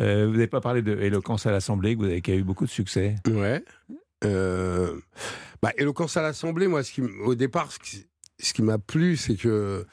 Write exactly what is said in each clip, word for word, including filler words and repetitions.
Euh, vous n'avez pas parlé de Éloquence à l'Assemblée, vous avez, qui a eu beaucoup de succès. Ouais. Euh, bah, Éloquence à l'Assemblée, moi, ce qui, au départ, ce qui, ce qui m'a plu, c'est que...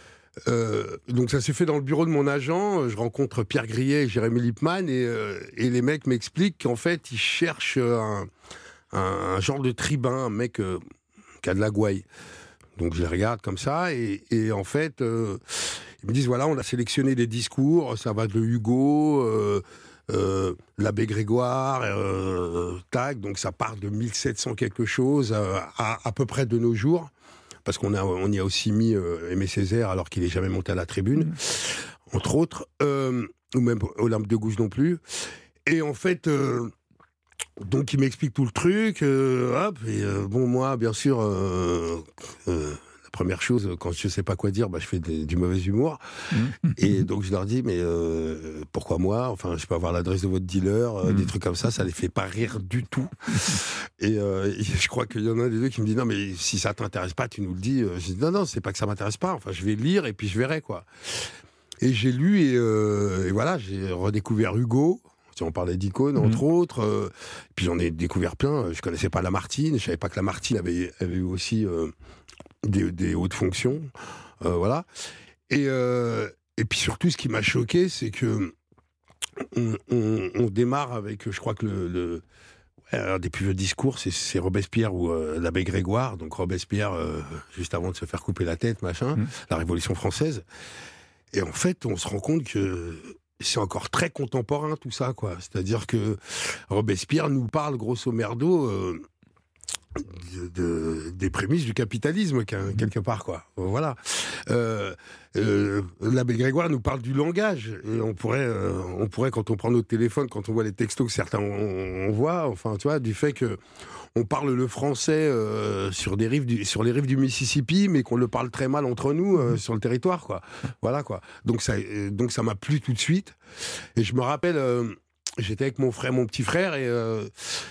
Euh, donc ça s'est fait dans le bureau de mon agent, je rencontre Pierre Grillet et Jérémy Lippmann, et, euh, et les mecs m'expliquent qu'en fait, ils cherchent un, un, un genre de tribun, un mec euh, qui a de la gouaille. Donc je les regarde comme ça, et, et en fait, euh, ils me disent, voilà, on a sélectionné des discours, ça va de Hugo... Euh, Euh, l'abbé Grégoire, euh, tac, donc ça part de mille sept cents quelque chose euh, à à peu près de nos jours, parce qu'on a, on y a aussi mis euh, Aimé Césaire alors qu'il n'est jamais monté à la tribune, mmh. entre autres, euh, ou même Olympe de Gouges non plus. Et en fait, euh, donc il m'explique tout le truc, euh, hop, et euh, bon, moi, bien sûr, euh, euh, première chose, quand je sais pas quoi dire, bah, je fais des, du mauvais humour. Mmh. Et donc je leur dis, mais euh, pourquoi moi ? Enfin, je peux avoir l'adresse de votre dealer, euh, mmh. des trucs comme ça, ça les fait pas rire du tout. Et, euh, et je crois qu'il y en a un des deux qui me dit, non, mais si ça t'intéresse pas, tu nous le dis. Je dis, non, non, c'est pas que ça m'intéresse pas. Enfin, je vais lire et puis je verrai, quoi. Et j'ai lu et, euh, et voilà, j'ai redécouvert Hugo. Si on parlait d'icônes, entre mmh. autres. Euh, puis j'en ai découvert plein. Je connaissais pas Lamartine. Je savais pas que Lamartine avait, avait eu aussi euh, des, des hautes fonctions. Euh, voilà. Et, euh, et puis surtout, ce qui m'a choqué, c'est que on, on, on démarre avec, je crois que le, le un des plus vieux discours, c'est, c'est Robespierre ou euh, l'abbé Grégoire. Donc Robespierre, euh, juste avant de se faire couper la tête, machin, mmh. la Révolution française. Et en fait, on se rend compte que c'est encore très contemporain tout ça, quoi. C'est-à-dire que Robespierre nous parle grosso merdo euh, de, de, des prémices du capitalisme quelque part, quoi. Voilà. Euh, euh, l'abbé Grégoire nous parle du langage. Et on pourrait, euh, on pourrait, quand on prend notre téléphone, quand on voit les textos que certains on, on voit, enfin, tu vois, du fait que on parle le français euh, sur des rives du, sur les rives du Mississippi, mais qu'on le parle très mal entre nous euh, sur le territoire, quoi. Voilà, quoi. Donc ça, euh, donc ça m'a plu tout de suite. Et je me rappelle, euh, j'étais avec mon frère, mon petit frère, et euh,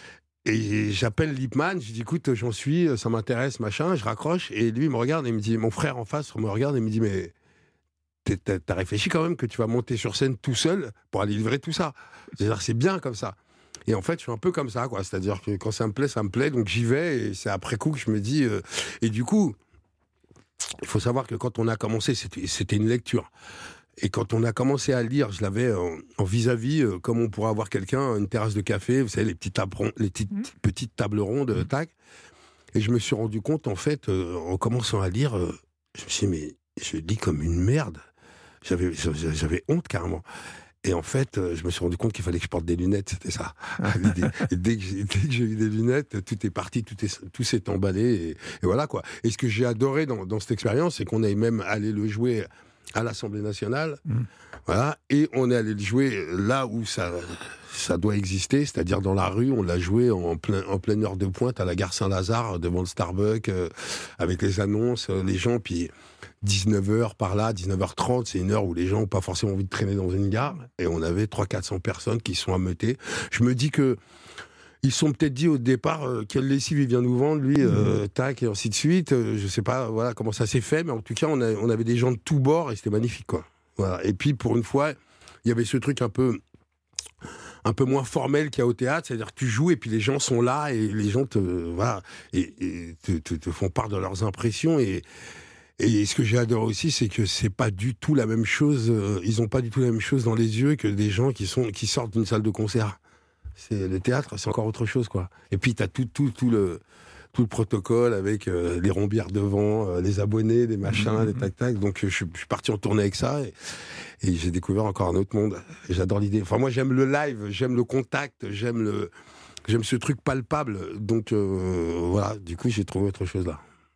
et j'appelle Lippmann. Je dis, écoute, j'en suis, ça m'intéresse, machin. Je raccroche, et lui il me regarde et il me dit, mon frère en face me regarde et me dit, mais t'as, t'as réfléchi quand même que tu vas monter sur scène tout seul pour aller livrer tout ça. C'est-à-dire, c'est bien comme ça. Et en fait, je suis un peu comme ça, quoi. C'est-à-dire que quand ça me plaît, ça me plaît, donc j'y vais, et c'est après coup que je me dis... Euh... Et du coup, il faut savoir que quand on a commencé, c'était, c'était une lecture. Et quand on a commencé à lire, je l'avais en, en vis-à-vis, euh, comme on pourrait avoir quelqu'un, une terrasse de café, vous savez, les petites, tables, les petites, mmh. petites tables rondes, mmh. tac. Et je me suis rendu compte, en fait, euh, en commençant à lire, euh, je me suis dit, mais je lis comme une merde. J'avais, j'avais honte, carrément. Et en fait, je me suis rendu compte qu'il fallait que je porte des lunettes, c'était ça. L'idée. Et dès que, j'ai, dès que j'ai eu des lunettes, tout est parti, tout, est, tout s'est emballé, et, et voilà, quoi. Et ce que j'ai adoré dans, dans cette expérience, c'est qu'on est même allé le jouer à l'Assemblée nationale, mmh. voilà, et on est allé le jouer là où ça, ça doit exister, c'est-à-dire dans la rue. On l'a joué en, plein, en pleine heure de pointe à la gare Saint-Lazare, devant le Starbucks, euh, avec les annonces, euh, les gens, puis dix-neuf heures par là, dix-neuf heures trente, c'est une heure où les gens n'ont pas forcément envie de traîner dans une gare, et on avait trois cents à quatre cents personnes qui sont ameutées. Je me dis que ils se sont peut-être dit au départ, euh, quelle lessive il vient nous vendre, lui, euh, mmh. tac, et ainsi de suite. Euh, je sais pas, voilà comment ça s'est fait, mais en tout cas, on, a, on avait des gens de tous bords, et c'était magnifique, quoi. Voilà. Et puis, pour une fois, il y avait ce truc un peu, un peu moins formel qu'il y a au théâtre, c'est-à-dire que tu joues, et puis les gens sont là, et les gens te, voilà, et, et te, te, te font part de leurs impressions, et Et ce que j'ai adoré aussi, c'est que c'est pas du tout la même chose. Euh, ils ont pas du tout la même chose dans les yeux que des gens qui sont qui sortent d'une salle de concert. C'est le théâtre, c'est encore autre chose, quoi. Et puis t'as tout tout tout le tout le protocole avec euh, les rombières devant, euh, les abonnés, les machins, mmh. les tac tac. Donc je, je suis parti en tournée avec ça, et, et j'ai découvert encore un autre monde. Et j'adore l'idée. Enfin moi j'aime le live, j'aime le contact, j'aime le j'aime ce truc palpable. Donc euh, voilà. Du coup j'ai trouvé autre chose là.